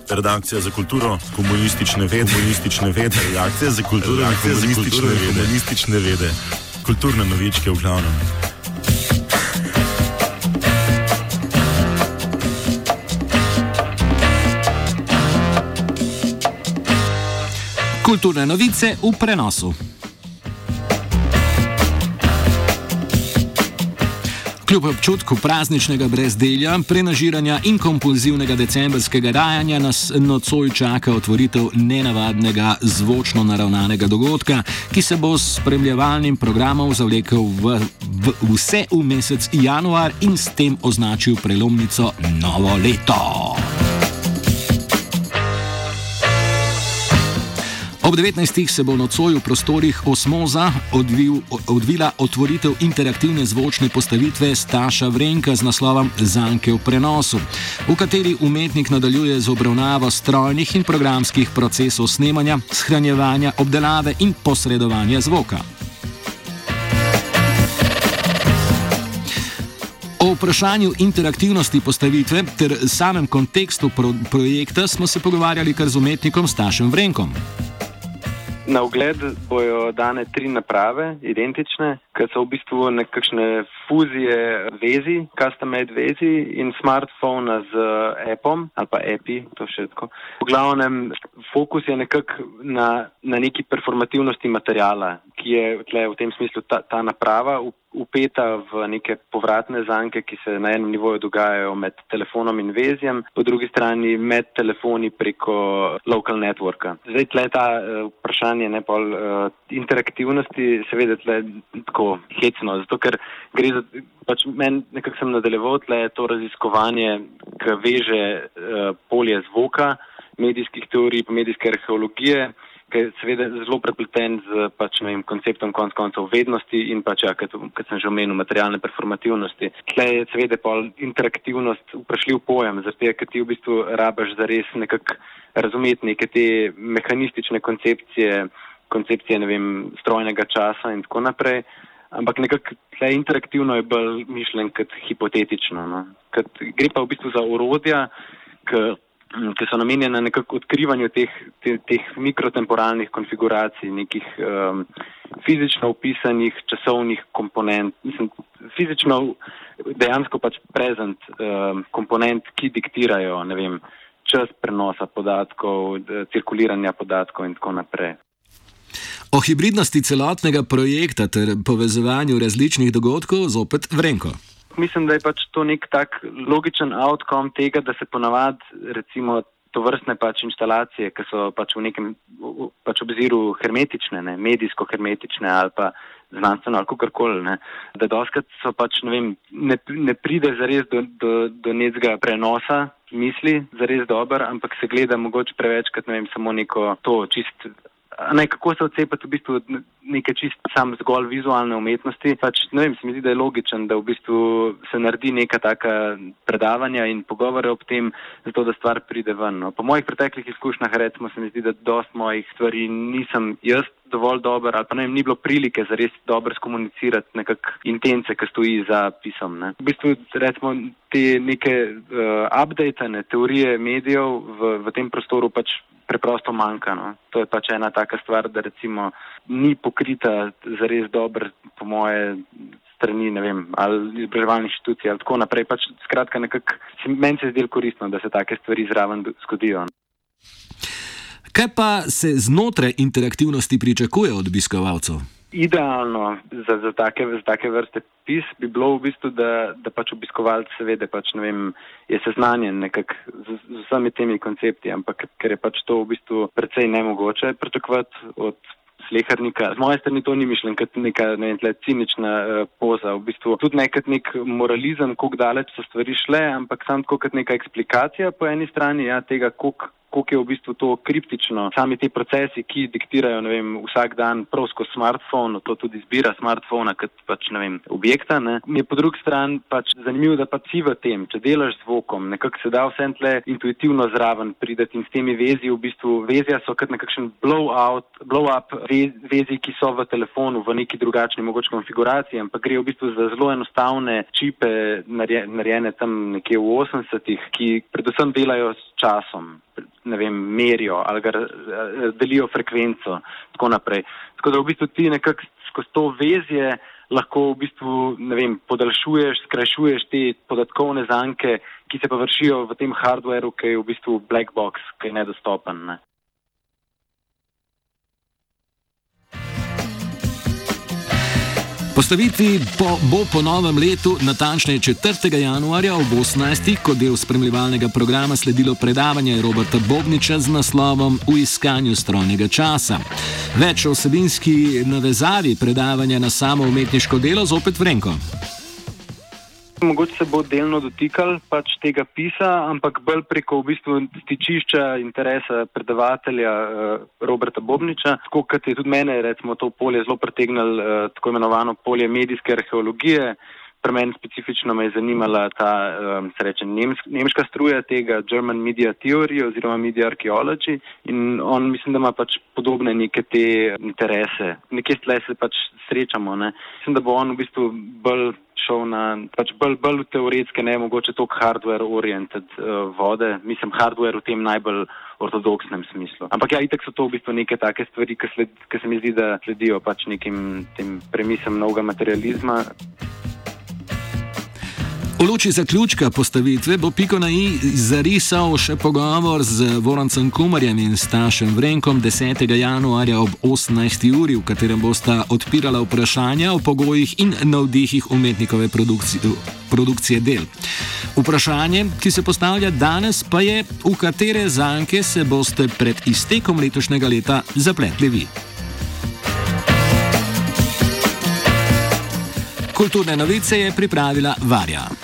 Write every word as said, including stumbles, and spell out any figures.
Redakcija za kulturo, komunistične vede, komunistične vede, redakcija za kulturo, redakcija za komunistične vede, komunistične vede, kulturne novičke v glavnem. Kulturne novice v prenosu. Kljub občutku prazničnega brezdelja, prenažiranja in kompulzivnega decembrskega rajanja nas nocoj čaka otvoritev nenavadnega zvočno naravnanega dogodka, ki se bo s spremljevalnim programom zavlekel v, v, vse v mesec januar in s tem označil prelomnico novo leto. Ob devetnajstih se bo nocoj v prostorih Osmoza odvil, odvila otvoritev interaktivne zvočne postavitve Staša Vrenka z naslovom Zanke v prenosu, v kateri umetnik nadaljuje z obravnavo strojnih in programskih procesov snemanja, shranjevanja, obdelave in posredovanja zvoka. O vprašanju interaktivnosti postavitve ter samem kontekstu pro, projekta smo se pogovarjali kar z umetnikom Stašem Vrenkom. Na ogled bojo dane tri naprave, identične, ki so v bistvu nekakšne fuzije vezi, custom-made vezi in smartphona z appom, ali pa appi, to še tako. V glavnem, fokus je nekako na, na neki performativnosti materijala, ki je tle v tem smislu ta, ta naprava upeta v neke povratne zanke, ki se na enem nivoju dogajajo med telefonom in vezjem, po drugi strani med telefoni preko local networka. Zdaj tle ta uh, vprašanje ne, pol, uh, interaktivnosti seveda tle tako hecno, zato ker gre za, pač meni nekako sem nadaljeval tle to raziskovanje, ki veže uh, polje zvoka, medijskih teorij, medijske arheologije, ki je seveda zelo prepleten z pač, ne vem, konceptom konc koncev vednosti in pač, ja, kot sem že omenil, materialne performativnosti. Tle je seveda pol interaktivnost vprašljiv pojem, zato ker ti v bistvu rabaš zares nekako razumeti neke te mehanistične koncepcije, koncepcije, ne vem, strojnega časa in tako naprej, ampak nekako tle interaktivno je bolj mišljen kot hipotetično, no. Kot, gre pa v bistvu za orodja, ki ki so namenjene nekako odkrivanju teh, teh, teh mikrotemporalnih konfiguracij, nekih um, fizično opisanih časovnih komponent, mislim, fizično dejansko pač present um, komponent, ki diktirajo, ne vem, čas prenosa podatkov, cirkuliranja podatkov in tako naprej. O hibridnosti celotnega projekta ter povezovanju različnih dogodkov zopet Vrenko. Mislim, da je pač to nek tak logičen outcome tega, da se ponavad recimo tovrstne pač instalacije, ki so pač v nekem pač obziru hermetične, ne, medijsko hermetične ali pa znanstveno ali kakorkoli, ne, da doskrat so pač, ne vem, ne, ne pride zares do, do, do nekega prenosa misli, zares dober, ampak se gleda mogoče preveč kot, ne vem, samo neko to čist. Ne, kako se odcepati v bistvu neke čist sam zgolj vizualne umetnosti. Pač, ne vem, se mi zdi, da je logičen, da v bistvu se naredi neka taka predavanja in pogovore ob tem, zato da stvar pride ven. No. Po mojih preteklih izkušnjah, recimo, se mi zdi, da dost mojih stvari nisem jaz dovolj dober, ali pa ne vem, ni bilo prilike za res dobro skomunicirati nekak intence, ki stoji za pisom. Ne. V bistvu, recimo, te neke uh, updatane teorije medijev v, v tem prostoru pač preprosto manjka. No. To je pač ena taka stvar, da recimo ni pokrita zares dobro, po moje strani, ne vem, ali izobraževalnih inštitucij ali tako naprej. Pač skratka nekako, meni se zdi koristno, da se take stvari zraven zgodijo. Kaj pa se znotraj interaktivnosti pričakuje od obiskovalcev? Idealno za, za, take, za take vrste pis bi bilo v bistvu, da, da pač obiskovalc seveda pač, ne vem, je seznanjen nekako z, z vsemi temi koncepti, ampak ker je pač to v bistvu precej nemogoče pričakovati od slehernika. Z moje strani to ni mišljen kot neka, ne vem, tle cinična uh, poza, v bistvu tudi ne kot nek moralizem, koliko daleč so stvari šle, ampak samo tako kot neka eksplikacija po eni strani, ja, tega, koliko koliko je v bistvu to kriptično. Sami ti procesi, ki diktirajo, ne vem, vsak dan prav skozi smartphone, to tudi zbira smartphona kot pač, ne vem, objekta, ne. Mi je po drugi strani pač zanimivo, da pa si v tem, če delaš z zvokom, nekako se da vsem tle intuitivno zraven prideti in s temi vezi v bistvu, vezja so kot nekakšen blow-out, blow-up vezi, ki so v telefonu v neki drugačni mogoče konfiguraciji, ampak gre v bistvu za zelo enostavne čipe narejene tam nekje v osemdesetih, ki predvsem delajo s časom, ne vem, merijo ali ga delijo frekvenco, tako naprej. Tako da v bistvu ti nekako skozi to vezje lahko v bistvu, ne vem, podaljšuješ, skrajšuješ te podatkovne zanke, ki se pa vršijo v tem hardwareu, ki je v bistvu black box, ki je nedostopen, ne. Postavitvi po, bo po novem letu, natančneje četrtega januarja ob osemnajstih, kot del spremljevalnega programa sledilo predavanje Roberta Bobniča z naslovom V iskanju strojnega časa. Več o vsebinski navezavi predavanja na samo umetniško delo zopet Vrenko. Mogoče se bo delno dotikal pač tega pisa, ampak bolj preko v bistvu stičišča interesa predavatelja uh, Roberta Bobniča, tako kot je tudi mene, recimo, to polje zelo pritegnilo, uh, tako imenovano polje medijske arheologije. Pri meni specifično me je zanimala ta, um, se reče, nems, nemška struja tega German Media Theory oziroma Media Archaeology in on mislim, da ima pač podobne neke te interese. Nekje tle se pač srečamo, ne. Mislim, da bo on v bistvu bolj šel na, pač bolj, bolj teoretske, ne mogoče toliko hardware-oriented uh, vode. Mislim, hardware v tem najbolj ortodoksnem smislu. Ampak ja, itak so to v bistvu neke take stvari, ki, sled, ki se mi zdi, da sledijo pač nekim tem premisem novega materializma. V luči zaključka postavitve bo piko na i zarisal še pogovor z Vorancem Kumarjem in Stašem Vrenkom desetega januarja ob osemnajsti uri, v katerem bosta odpirala vprašanja o pogojih in navdihih umetnikove produkcije, produkcije del. Vprašanje, ki se postavlja danes, pa je, v katere zanke se boste pred iztekom letošnjega leta zapletli vi. Kulturne novice je pripravila Varja.